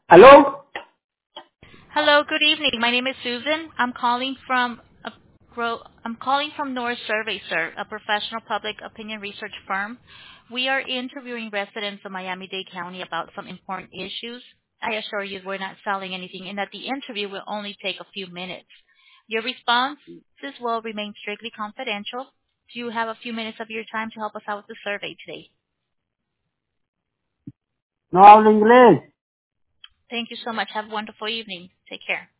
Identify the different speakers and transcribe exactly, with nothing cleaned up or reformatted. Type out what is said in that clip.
Speaker 1: ¿Aló?
Speaker 2: Hello, good evening. My name is Susan. I'm calling from a gro- I'm calling from North Survey, sir, a professional public opinion research firm. We are interviewing residents of Miami-Dade County about some important issues. I assure you we're not selling anything and that the interview will only take a few minutes. Your responses will remain strictly confidential. Do you have a few minutes of your time to help us out with the survey today?
Speaker 1: No hablo inglés.
Speaker 2: Thank you so much. Have a wonderful evening. Take care.